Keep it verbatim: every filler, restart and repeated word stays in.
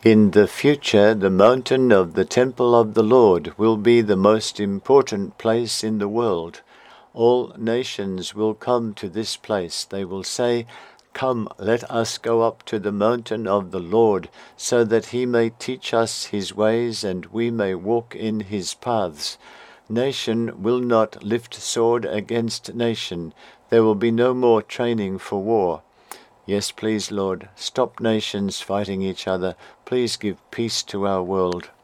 In the future, the mountain of the temple of the Lord will be the most important place in the world. All nations will come to this place. They will say, "Come, let us go up to the mountain of the Lord, so that he may teach us his ways and we may walk in his paths." Nation will not lift sword against nation. There will be no more training for war. Yes, please, Lord, stop nations fighting each other. Please give peace to our world.